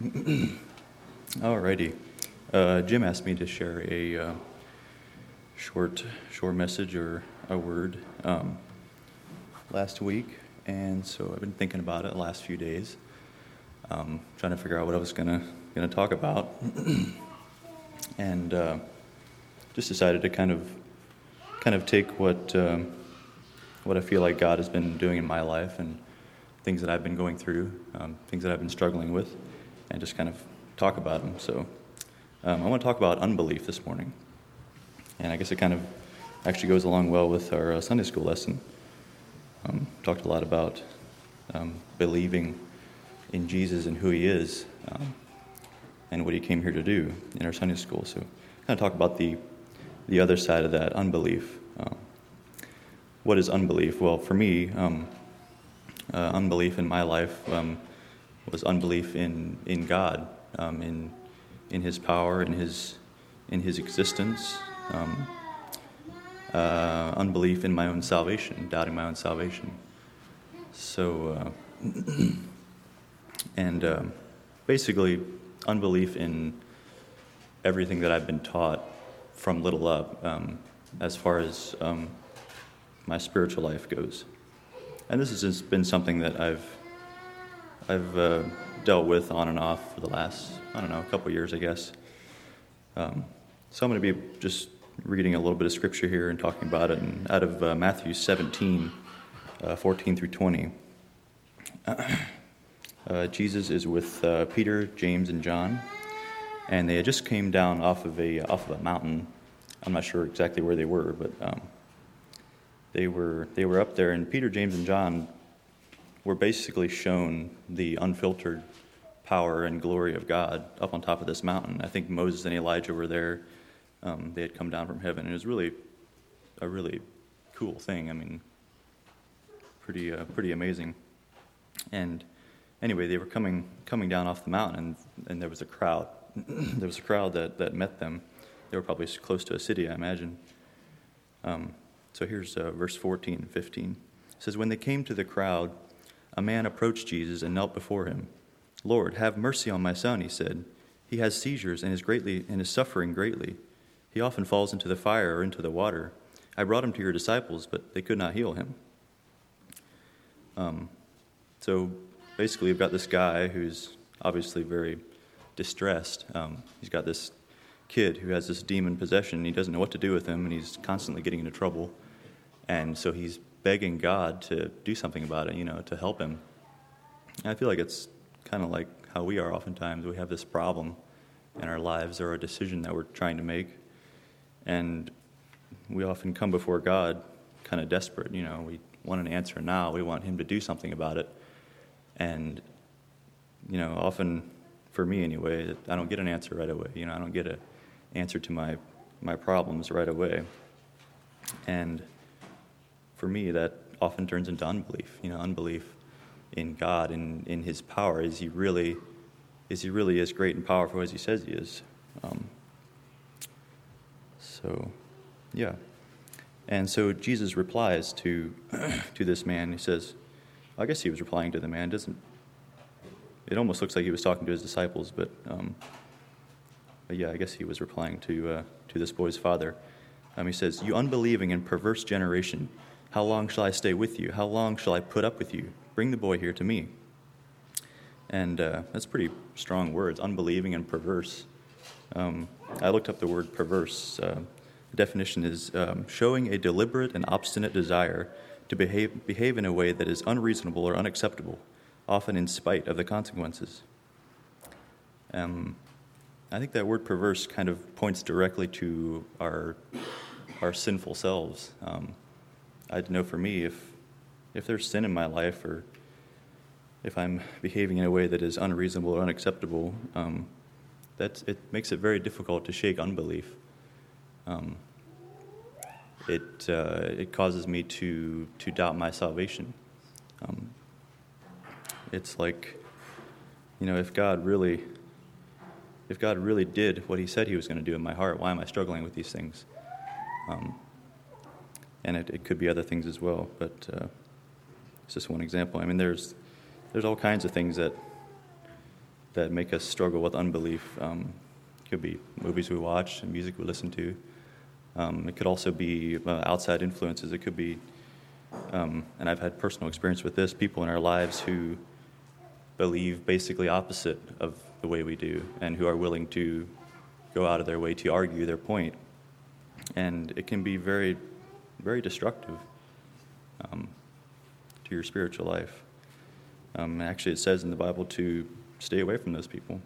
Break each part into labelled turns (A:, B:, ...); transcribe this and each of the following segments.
A: Alrighty. Jim asked me to share a short message or a word last week, and so I've been thinking about it the last few days, trying to figure out what I was gonna talk about, and just decided to kind of take what I feel like God has been doing in my life and things that I've been going through, things that I've been struggling with, and just kind of talk about them. So I want to talk about unbelief this morning. And I guess it kind of actually goes along well with our Sunday school lesson. Talked a lot about believing in Jesus and who he is and what he came here to do in our Sunday school. So kind of talk about the other side of that, unbelief. What is unbelief? Well, for me, unbelief in my life was unbelief in God, in his power, in his existence, unbelief in my own salvation, doubting my own salvation. So, and basically, unbelief in everything that I've been taught from little up, as far as my spiritual life goes. And this has just been something that I've dealt with on and off for the last, a couple years, I guess. So I'm going to be just reading a little bit of scripture here and talking about it. And out of Matthew 17, 14 through 20, Jesus is with Peter, James, and John, and they had just came down off of a mountain. I'm not sure exactly where they were, but they were up there, and Peter, James, and John were basically shown the unfiltered power and glory of God up on top of this mountain. I think Moses and Elijah were there. They had come down from heaven. It was really a really cool thing. I mean, pretty amazing. And anyway, they were coming down off the mountain, and there was a crowd. There was a crowd that met them. They were probably close to a city, I imagine. So here's verse 14 and 15. It says, "When they came to the crowd, a man approached Jesus and knelt before him. 'Lord, have mercy on my son,' he said. 'He has seizures and is suffering greatly. He often falls into the fire or into the water. I brought him to your disciples, but they could not heal him.'" So basically, you've got this guy who's obviously very distressed. He's got this kid who has this demon possession, and he doesn't know what to do with him, and he's constantly getting into trouble. And so he's begging God to do something about it, to help him. And I feel like it's kind of like how we are oftentimes. We have this problem in our lives or a decision that we're trying to make, and we often come before God kind of desperate. We want an answer now. We want him to do something about it. And, often, for me anyway, I don't get an answer right away. I don't get an answer to my problems right away. And for me, that often turns into unbelief. Unbelief in God and in his power. Is he really as great and powerful as he says he is? Yeah. And so Jesus replies to this man. He says, I guess he was replying to the man. It almost looks like he was talking to his disciples, but yeah, I guess he was replying to this boy's father. He says, "You unbelieving and perverse generation, how long shall I stay with you? How long shall I put up with you? Bring the boy here to me." And that's pretty strong words, unbelieving and perverse. I looked up the word perverse. The definition is showing a deliberate and obstinate desire to behave in a way that is unreasonable or unacceptable, often in spite of the consequences. I think that word perverse kind of points directly to our sinful selves. I know for me, if there's sin in my life, or if I'm behaving in a way that is unreasonable or unacceptable, it makes it very difficult to shake unbelief. It causes me to doubt my salvation. It's like, if God really did what he said he was going to do in my heart, why am I struggling with these things? And it could be other things as well, but it's just one example. There's all kinds of things that that make us struggle with unbelief. Could be movies we watch and music we listen to. It could also be outside influences. It could be, and I've had personal experience with this, people in our lives who believe basically opposite of the way we do and who are willing to go out of their way to argue their point. And it can be very, very destructive to your spiritual life. Actually, it says in the Bible to stay away from those people.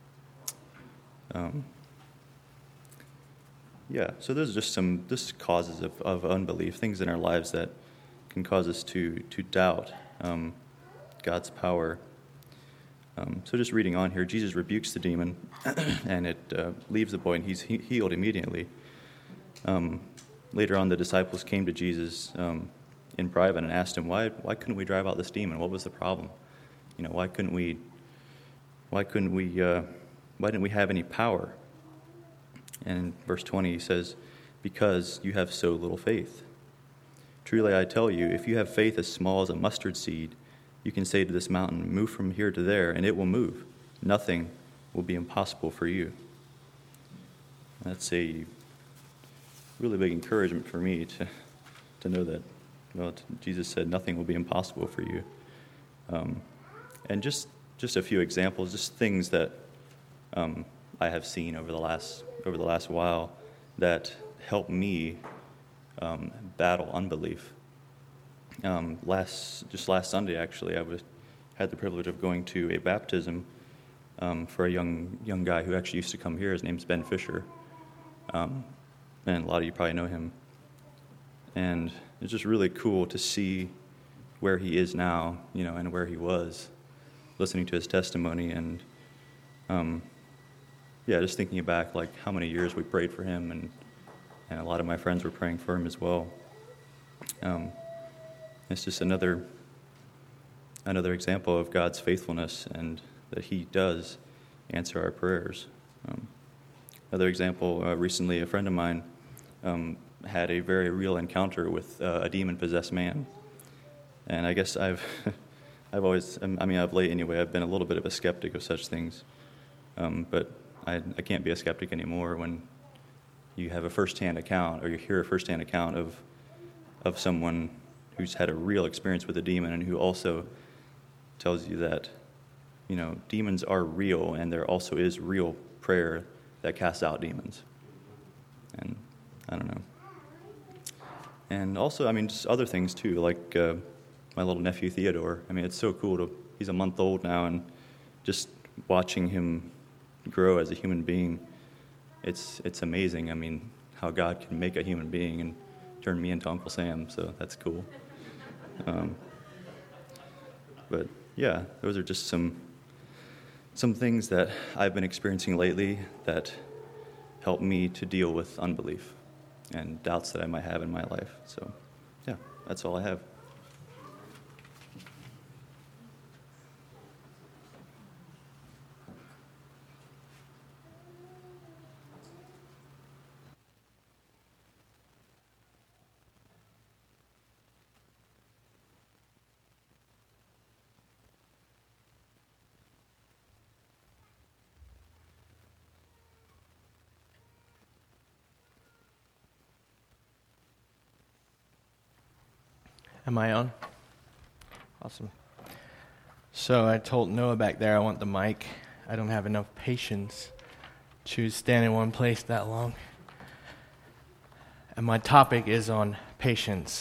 A: So those are just some causes of unbelief, things in our lives that can cause us to doubt God's power. So just reading on here, Jesus rebukes the demon, and it leaves the boy, and he's healed immediately. Later on, the disciples came to Jesus in private and asked him, why couldn't we drive out this demon? What was the problem? Why didn't we have any power? And in verse 20 he says, because you have so little faith. Truly I tell you, if you have faith as small as a mustard seed, you can say to this mountain, move from here to there, and it will move. Nothing will be impossible for you. That's a really big encouragement for me to know that, Jesus said nothing will be impossible for you. And just a few examples, just things that I have seen over the last while that help me battle unbelief. Last Sunday, actually, I had the privilege of going to a baptism for a young guy who actually used to come here. His name's Ben Fisher, and a lot of you probably know him. And it's just really cool to see where he is now, and where he was, listening to his testimony, and just thinking back, like how many years we prayed for him, and a lot of my friends were praying for him as well. It's just another example of God's faithfulness and that He does answer our prayers. Another example, recently a friend of mine had a very real encounter with a demon-possessed man. And I guess I've of late anyway, I've been a little bit of a skeptic of such things. But I can't be a skeptic anymore when you have a first-hand account, or you hear a first-hand account of someone who's had a real experience with a demon, and who also tells you that, demons are real, and there also is real prayer that casts out demons. And I don't know. And also, just other things too, like my little nephew Theodore. It's so cool he's a month old now, and just watching him grow as a human being, it's amazing. How God can make a human being and turn me into Uncle Sam, so that's cool. But yeah, those are just some things that I've been experiencing lately that help me to deal with unbelief and doubts that I might have in my life. So yeah, that's all I have.
B: Am I on? Awesome. So I told Noah back there I want the mic. I don't have enough patience to stand in one place that long. And my topic is on patience.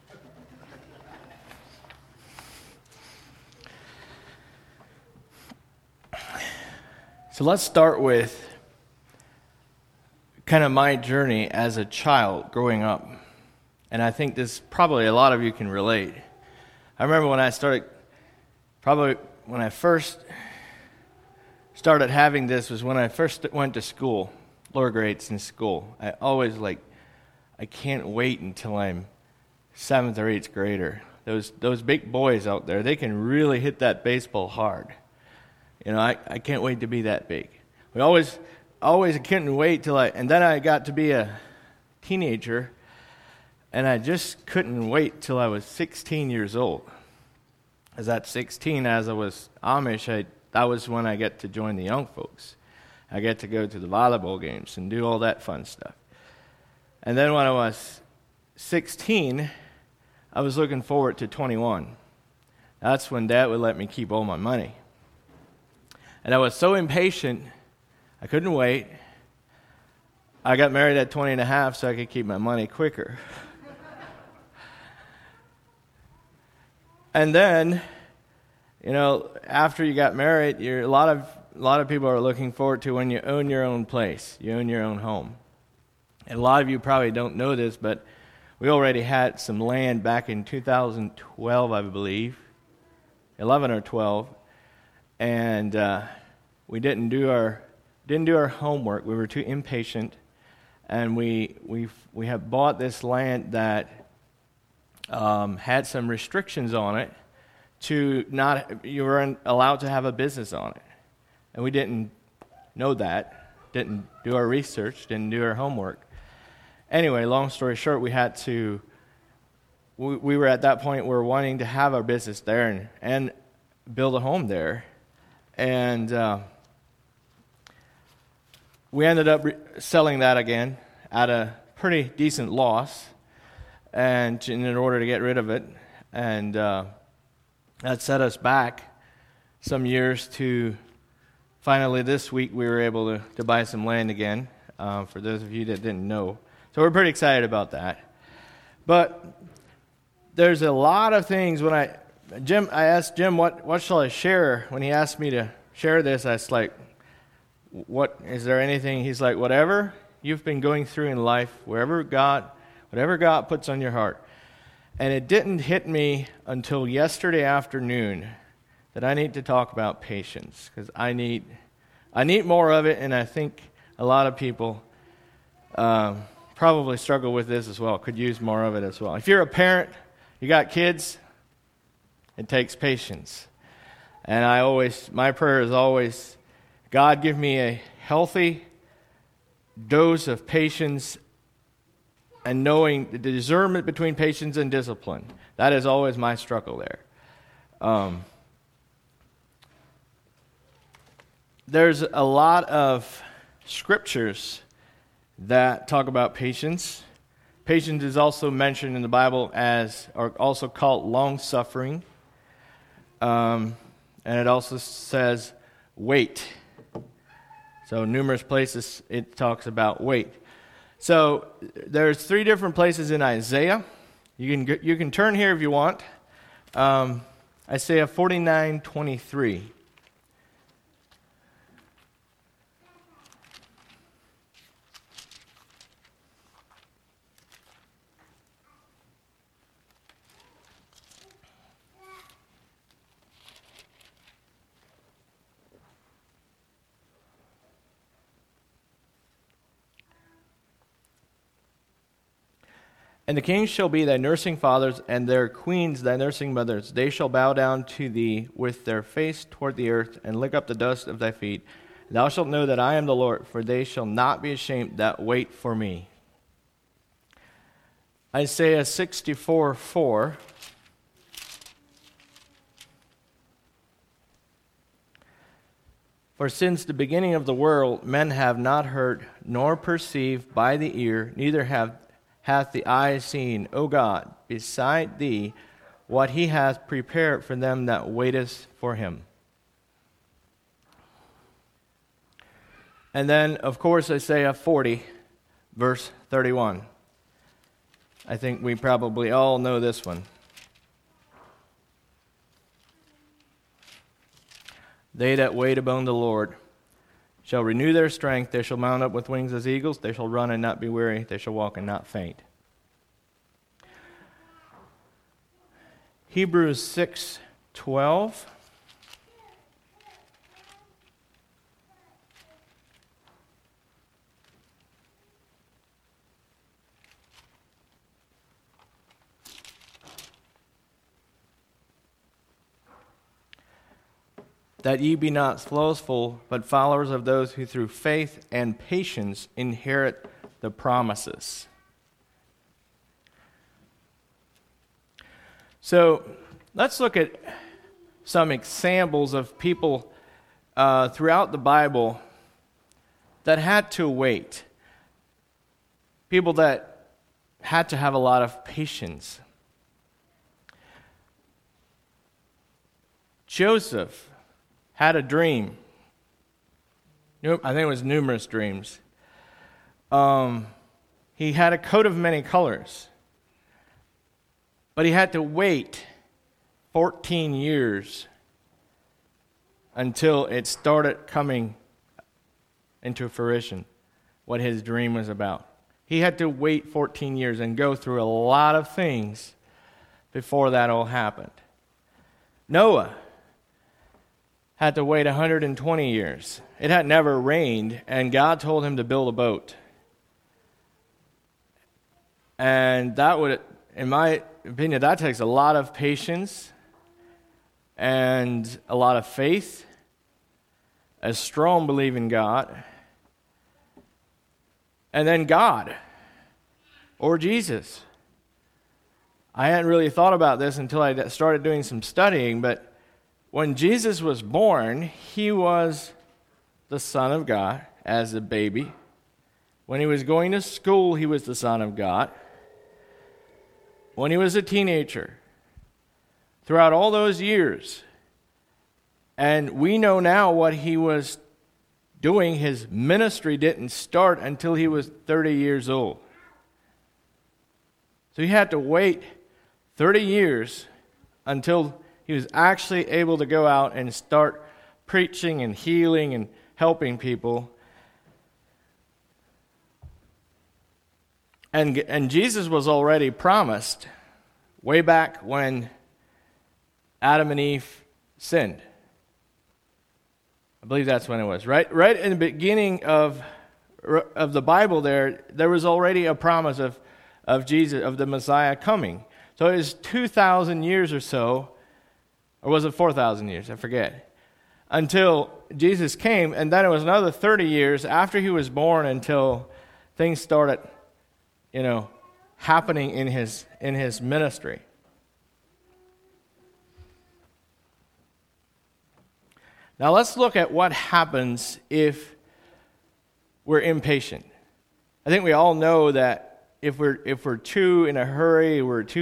B: So let's start with kind of my journey as a child growing up. And I think this probably a lot of you can relate. I remember when I first started having this was when I first went to school, lower grades in school. I always I can't wait until I'm 7th or 8th grader. Those big boys out there, they can really hit that baseball hard. I can't wait to be that big. We always couldn't wait and then I got to be a teenager. And I just couldn't wait till I was 16 years old. As at 16, as I was Amish, I that was when I get to join the young folks. I get to go to the volleyball games and do all that fun stuff. And then when I was 16, I was looking forward to 21. That's when Dad would let me keep all my money. And I was so impatient, I couldn't wait. I got married at 20 and a half so I could keep my money quicker. And then, after you got married, a lot of people are looking forward to when you own your own place, you own your own home. And a lot of you probably don't know this, but we already had some land back in 2012, I believe, 11 or 12, and we didn't do our homework. We were too impatient, and we have bought this land that had some restrictions on it. You weren't allowed to have a business on it, and we didn't know that. Didn't do our research. Didn't do our homework. Anyway, long story short, we were at that point where we were wanting to have our business there and build a home there. And we ended up selling that again at a pretty decent loss, and in order to get rid of it. And that set us back some years to finally this week we were able to buy some land again, for those of you that didn't know. So we're pretty excited about that. But there's a lot of things I asked Jim, what shall I share? When he asked me to share this, I was like, what, is there anything? He's like, whatever you've been going through in life, whatever God puts on your heart. And it didn't hit me until yesterday afternoon that I need to talk about patience, because I need more of it, and I think a lot of people probably struggle with this as well, could use more of it as well. If you're a parent, you got kids, it takes patience. And my prayer is always, God, give me a healthy dose of patience and knowing the discernment between patience and discipline. That is always my struggle there. There's a lot of scriptures that talk about patience. Patience is also mentioned in the Bible or also called long-suffering. And it also says wait. So numerous places it talks about wait. So there's 3 different places in Isaiah. You can turn here if you want. Isaiah 49:23. And the kings shall be thy nursing fathers, and their queens thy nursing mothers. They shall bow down to thee with their face toward the earth, and lick up the dust of thy feet. Thou shalt know that I am the Lord, for they shall not be ashamed that wait for me. Isaiah 64:4. For since the beginning of the world, men have not heard, nor perceived by the ear, neither hath the eye seen, O God, beside thee, what he hath prepared for them that waiteth for him. And then, of course, Isaiah 40, verse 31. I think we probably all know this one. They that wait upon the Lord shall renew their strength. They shall mount up with wings as eagles. They shall run and not be weary. They shall walk and not faint. Hebrews 6:12. That ye be not slothful, but followers of those who through faith and patience inherit the promises. So let's look at some examples of people throughout the Bible that had to wait. People that had to have a lot of patience. Joseph had a dream. I think it was numerous dreams. He had a coat of many colors. But he had to wait 14 years until it started coming into fruition, what his dream was about. He had to wait 14 years and go through a lot of things before that all happened. Noah had to wait 120 years. It had never rained, and God told him to build a boat. And that would, in my opinion, that takes a lot of patience and a lot of faith, a strong belief in God, and then God or Jesus. I hadn't really thought about this until I started doing some studying, but when Jesus was born, he was the Son of God as a baby. When he was going to school, he was the Son of God. When he was a teenager, throughout all those years, and we know now what he was doing. His ministry didn't start until he was 30 years old. So he had to wait 30 years until he was actually able to go out and start preaching and healing and helping people. And Jesus was already promised way back when Adam and Eve sinned. I believe that's when it was. Right in the beginning of the Bible there was already a promise of Jesus, of the Messiah coming. So it was 2,000 years or so, or was it 4,000 years? I forget. Until Jesus came, and then it was another 30 years after he was born until things started, happening in his ministry. Now let's look at what happens if we're impatient. I think we all know that if we're too in a hurry, let's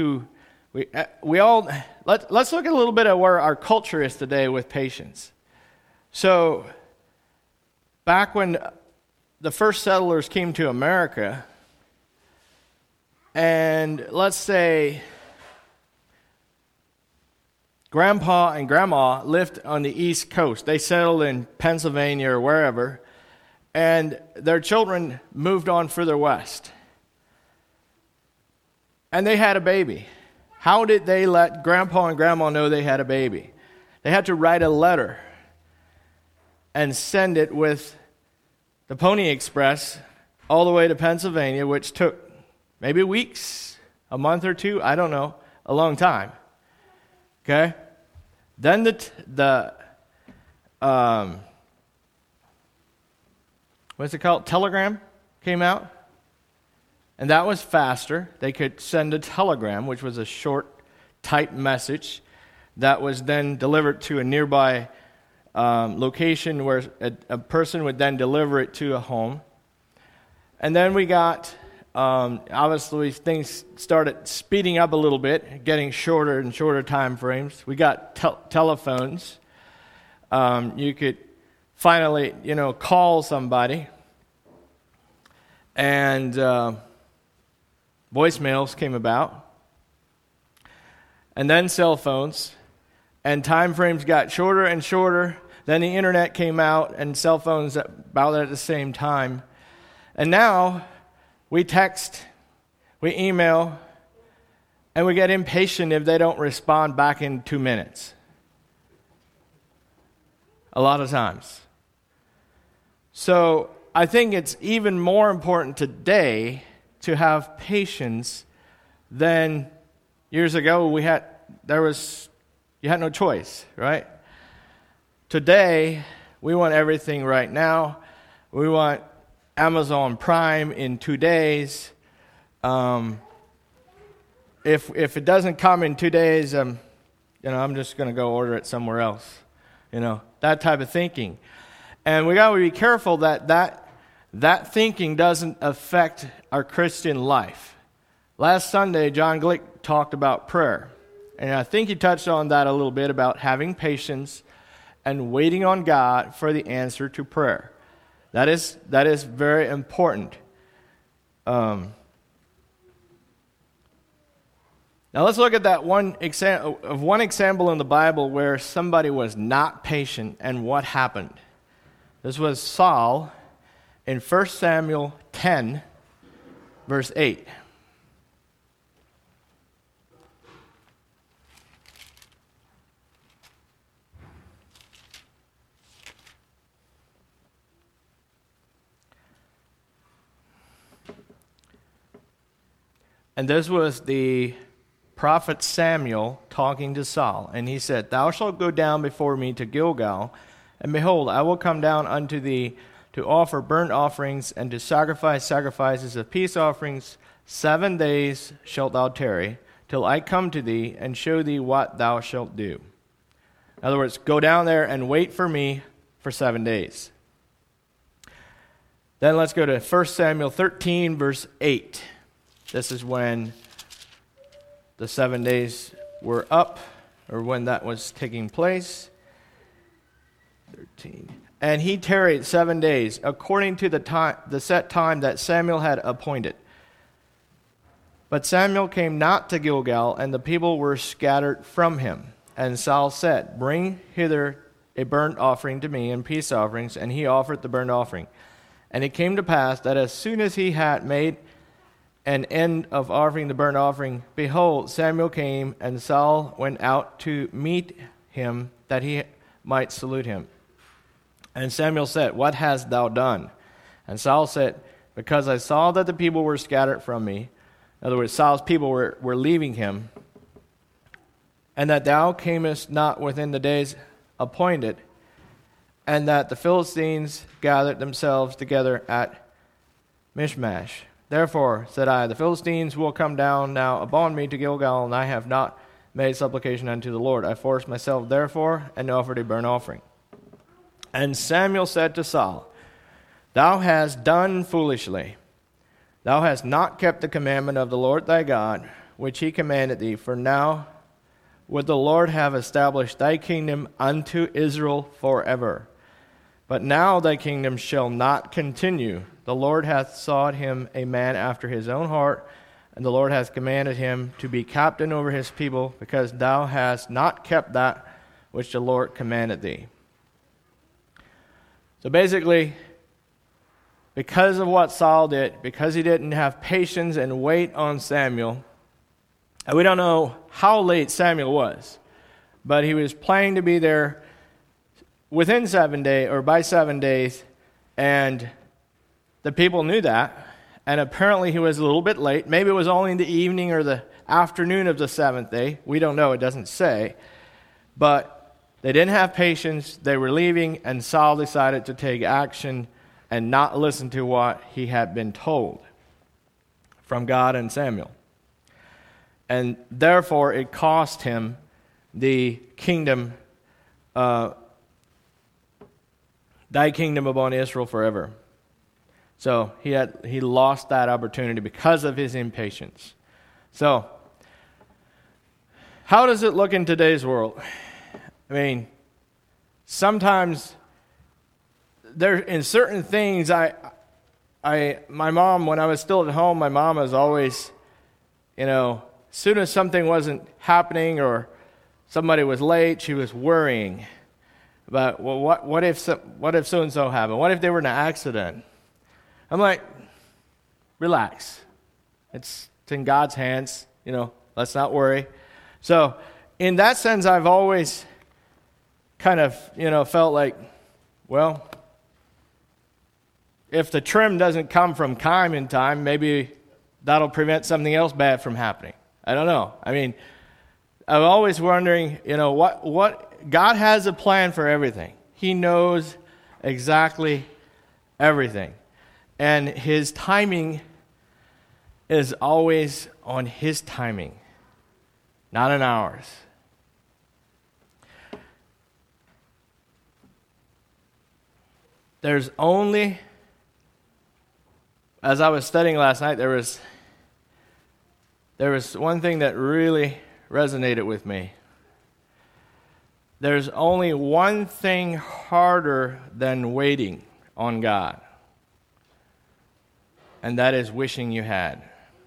B: look at a little bit of where our culture is today with patience. So back when the first settlers came to America, and let's say Grandpa and Grandma lived on the East Coast. They settled in Pennsylvania or wherever, and their children moved on further west. And they had a baby. How did they let Grandpa and Grandma know they had a baby? They had to write a letter and send it with the Pony Express all the way to Pennsylvania, which took maybe weeks, a month or two, I don't know, a long time. Okay? Then what's it called? Telegram came out. And that was faster. They could send a telegram, which was a short typed message that was then delivered to a nearby location where a person would then deliver it to a home. And then we got, obviously, things started speeding up a little bit, getting shorter and shorter time frames. We got telephones. You could finally, call somebody. And voicemails came about. And then cell phones. And time frames got shorter and shorter. Then the internet came out and cell phones about at the same time. And now we text, we email, and we get impatient if they don't respond back in 2 minutes. A lot of times. So I think it's even more important today to have patience than years ago. You had no choice, right? Today, we want everything right now. We want Amazon Prime in 2 days. If it doesn't come in 2 days, I'm just going to go order it somewhere else. that type of thinking. And we got to be careful that thinking doesn't affect our Christian life. Last Sunday, John Glick talked about prayer. And I think he touched on that a little bit about having patience and waiting on God for the answer to prayer. That is very important. Now let's look at that one example in the Bible where somebody was not patient and what happened. This was Saul in 1 Samuel 10, verse 8. And this was the prophet Samuel talking to Saul. And he said, "Thou shalt go down before me to Gilgal, and behold, I will come down unto thee to offer burnt offerings and to sacrifice sacrifices of peace offerings. 7 days shalt thou tarry, till I come to thee and show thee what thou shalt do." In other words, go down there and wait for me for 7 days. Then let's go to 1 Samuel 13, verse 8. This is when the 7 days were up, or when that was taking place. 13. And he tarried 7 days, according to the set time that Samuel had appointed. But Samuel came not to Gilgal, and the people were scattered from him. And Saul said, "Bring hither a burnt offering to me, and peace offerings." And he offered the burnt offering. And it came to pass that as soon as he had made an end of offering the burnt offering, behold, Samuel came, and Saul went out to meet him, that he might salute him. And Samuel said, "What hast thou done?" And Saul said, "Because I saw that the people were scattered from me." In other words, Saul's people were leaving him. "And that thou camest not within the days appointed, and that the Philistines gathered themselves together at Michmash. Therefore, said I, the Philistines will come down now upon me to Gilgal, and I have not made supplication unto the Lord. I forced myself therefore, and offered a burnt offering." And Samuel said to Saul, "Thou hast done foolishly. Thou hast not kept the commandment of the Lord thy God, which he commanded thee. For now would the Lord have established thy kingdom unto Israel forever. But now thy kingdom shall not continue. The Lord hath sought him a man after his own heart, and the Lord hath commanded him to be captain over his people, because thou hast not kept that which the Lord commanded thee." So basically, because of what Saul did, because he didn't have patience and wait on Samuel, and we don't know how late Samuel was, but he was planning to be there within 7 days, or by 7 days, and the people knew that, and apparently he was a little bit late. Maybe it was only in the evening or the afternoon of the 7th day. We don't know. It doesn't say. But they didn't have patience. They were leaving, and Saul decided to take action and not listen to what he had been told from God and Samuel. And therefore, it cost him the kingdom, thy kingdom upon Israel forever. So he lost that opportunity because of his impatience. So, how does it look in today's world? I mean, sometimes there in certain things, my mom, when I was still at home, my mom was always, as soon as something wasn't happening or somebody was late, she was worrying about, well, what if so and so happened? What if they were in an accident? I'm like, relax. It's in God's hands. Let's not worry. So, in that sense, I've always kind of, felt like, well, if the trim doesn't come from time in time, maybe that'll prevent something else bad from happening. I don't know. I mean, I'm always wondering, what God has a plan for everything. He knows exactly everything. And his timing is always on his timing, not on ours. there's only, as I was studying last night, there was one thing that really resonated with me. There's only one thing harder than waiting on God, and that is wishing you had.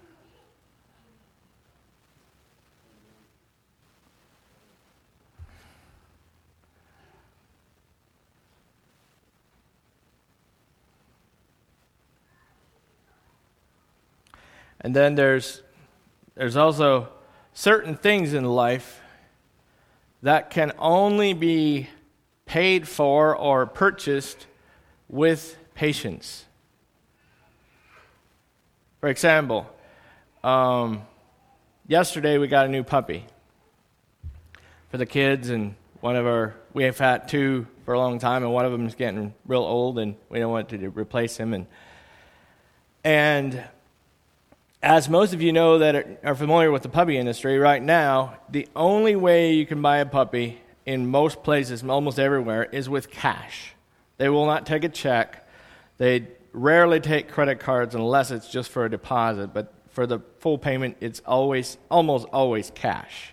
B: And then there's also certain things in life that can only be paid for or purchased with patience. For example, yesterday we got a new puppy for the kids, and we have had two for a long time, and one of them is getting real old, and we don't want to replace him. And as most of you know that are familiar with the puppy industry, right now, the only way you can buy a puppy in most places, almost everywhere, is with cash. They will not take a check. They rarely take credit cards unless it's just for a deposit, but for the full payment, it's almost always cash.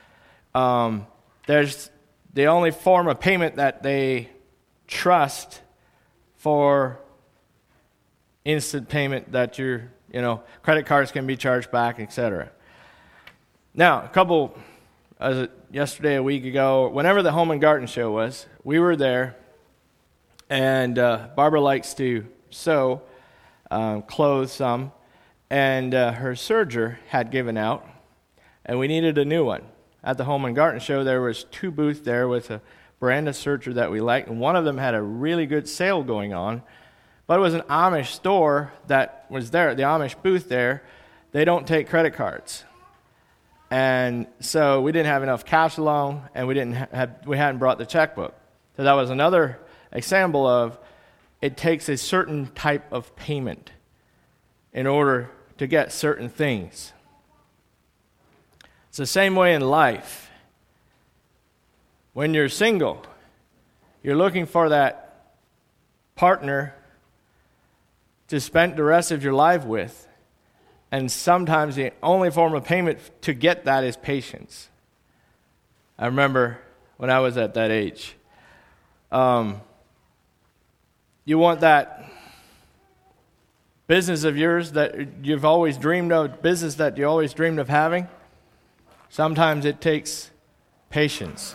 B: There's the only form of payment that they trust for instant payment that credit cards can be charged back, etc. Now, yesterday, a week ago, whenever the Home and Garden Show was, we were there, and Barbara likes to sew clothes some, and her serger had given out, and we needed a new one. At the Home and Garden Show, there was 2 booths there with a brand of serger that we liked, and one of them had a really good sale going on. But it was an Amish store that was there, the Amish booth there. They don't take credit cards. And so we didn't have enough cash along, and we hadn't brought the checkbook. So that was another example of it takes a certain type of payment in order to get certain things. It's the same way in life. When you're single, you're looking for that partner to spend the rest of your life with. And sometimes the only form of payment to get that is patience. I remember when I was at that age. You want that business of yours that you've always dreamed of, business that you always dreamed of having. Sometimes it takes patience.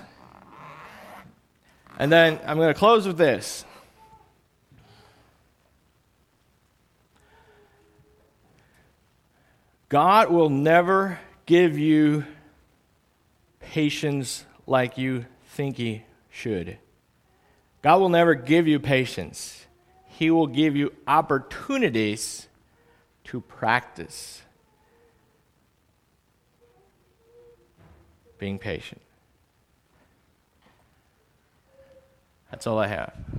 B: And then I'm going to close with this. God will never give you patience like you think He should. God will never give you patience. He will give you opportunities to practice being patient. That's all I have.